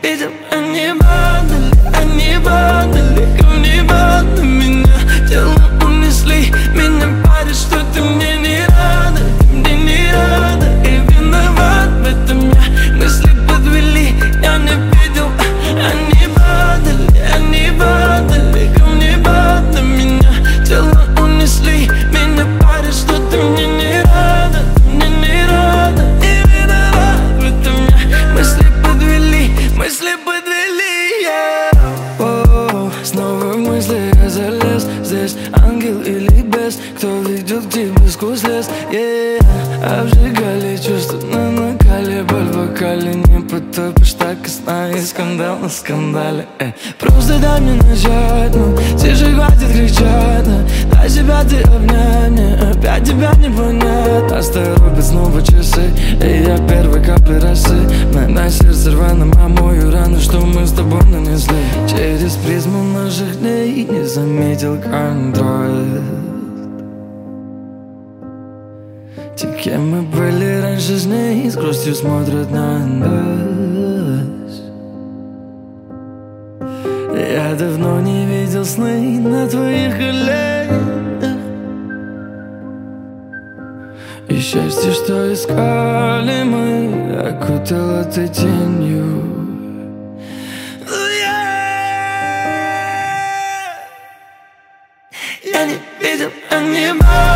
видел, они падали ко мне, падали меня, тело унесли. Меня парит, что ты мне не рада, ты мне не рада. И виноват в этом я, мысли подвели, я не видел. Они падали ко мне, падали меня, тело унесли. Меня парит, что ты мне не рада, ты мне не рада. И виноват в этом я, мысли подвели, Снова в мысли я залез. Здесь ангел или бес, кто ведет к тебе сквозь лес, Обжигали чувства на накале, боль в вокале. Не потопишь так и сна, и скандал на скандале, Просто дай мне начать, тише хватит кричать, дай себя ты обнять, мне опять тебя не понять. Нас торопят снова часы, и я первой капли росы. На сердце рваном, а мою рану, что мы с тобой нанесли. Через призму наших дней не заметил контроль. Те, кем мы были раньше с ней, с грустью смотрят на нас. Я давно не видел сны на твоих коленях. И счастье, что искали мы, окутало ты тенью. Я не видел, они